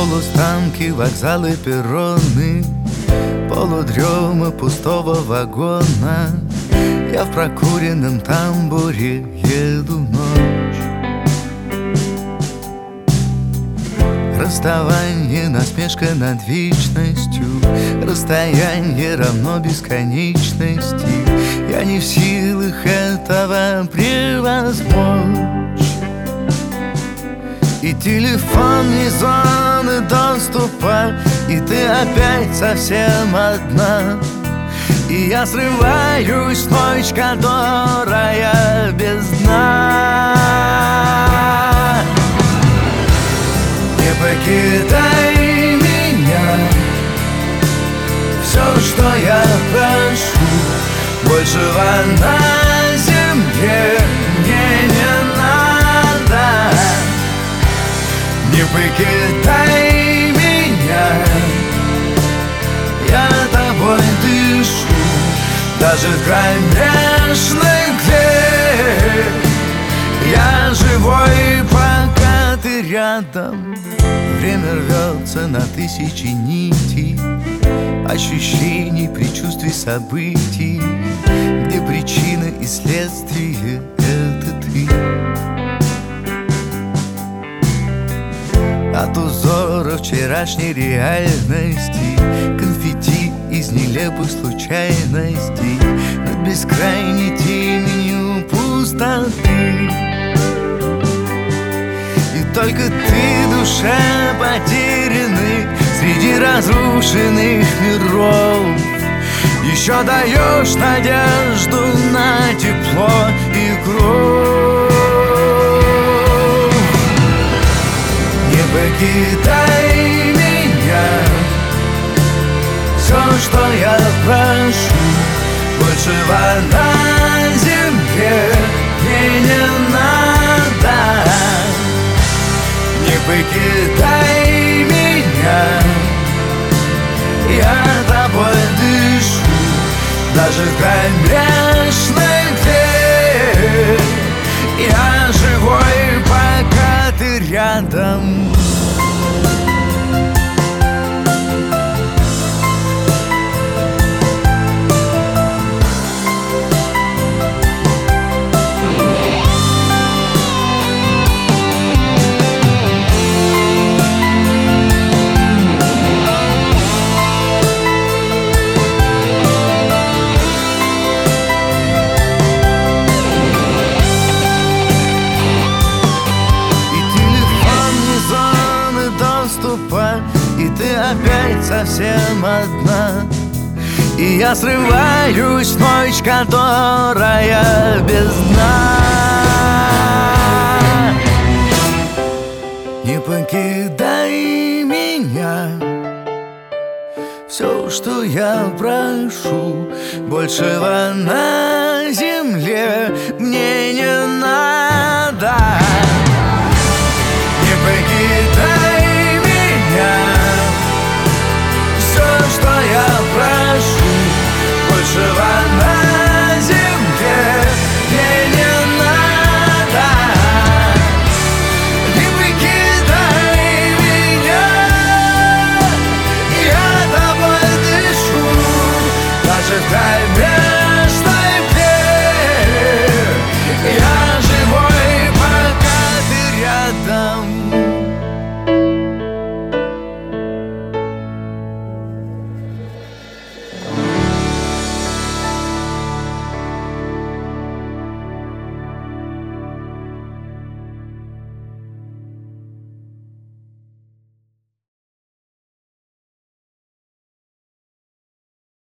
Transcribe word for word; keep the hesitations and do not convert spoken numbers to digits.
Полустанки, вокзалы, перроны, полудрема пустого вагона. Я в прокуренном тамбуре еду ночь. Расставание, насмешка над вечностью, расстояние равно бесконечности. Я не в силах этого превозмочь. И телефон не зоны доступа, и ты опять совсем одна. И я срываюсь в ночь, которая без дна. Не покидай меня, все, что я прошу, большего на земле мне не надо. Не покидай меня, я тобой дышу, даже в кромешной тьме. Я живой, пока ты рядом. Время рвется на тысячи нитей, ощущений, предчувствий, событий, где причина и следствие — это ты. От узора вчерашней реальности, конфетти из нелепых случайностей, над бескрайней теменью пустоты. И только ты, душа, потерянный среди разрушенных миров, еще даешь надежду на тепло и кровь. Не покидай меня, все, что я прошу, большего на земле мне не надо. Не покидай меня, я тобой дышу, даже в кромешной тьме. Я живой, пока ты рядом. И ты опять совсем одна. И я срываюсь в ночь, которая без дна. Не покидай меня, все, что я прошу, большего на земле мне не надо.